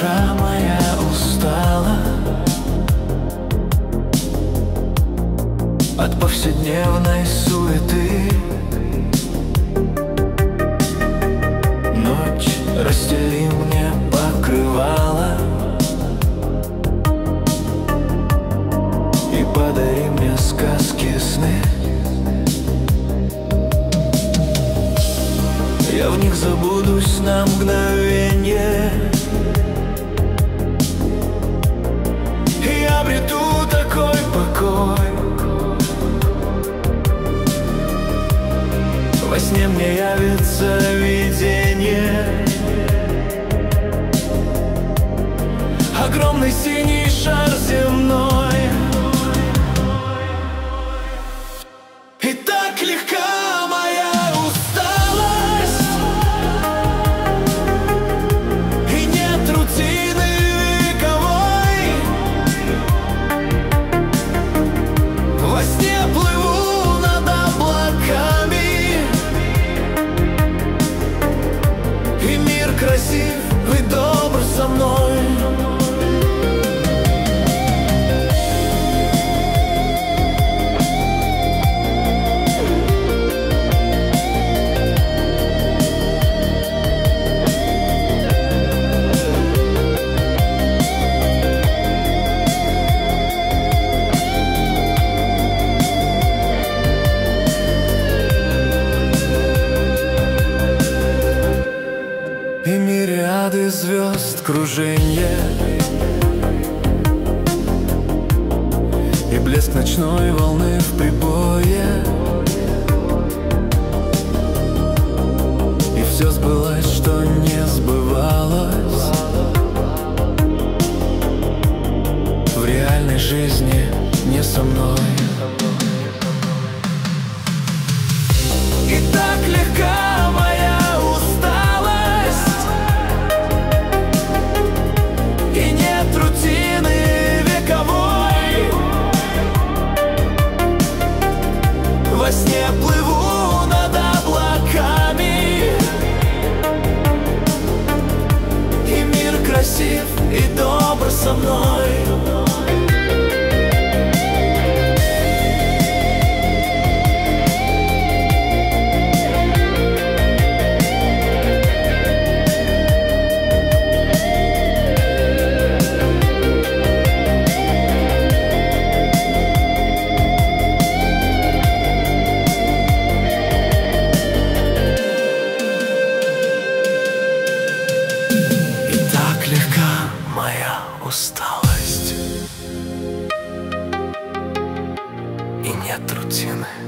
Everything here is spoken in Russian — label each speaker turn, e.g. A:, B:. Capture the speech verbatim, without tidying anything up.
A: душа моя устала от повседневной суеты. Ночь, расстели мне покрывало и подари мне сказки, сны. Я в них забудусь на мгновенье и обрету такой покой. Во сне мне явится видение, огромный синий шар земной. И так легка моя усталость, и нет рутины вековой. Во сне плыву над облаками, и мир красив и добр со мной. И мириады звезд круженье, и блеск ночной волны в прибое. И все сбылось, что не сбывалось в реальной жизни не со мной. И так легка моя усталость, и нет рутины вековой. Во сне плыву над облаками, и мир красив и добр со мной. Легка моя усталость, и нет рутины.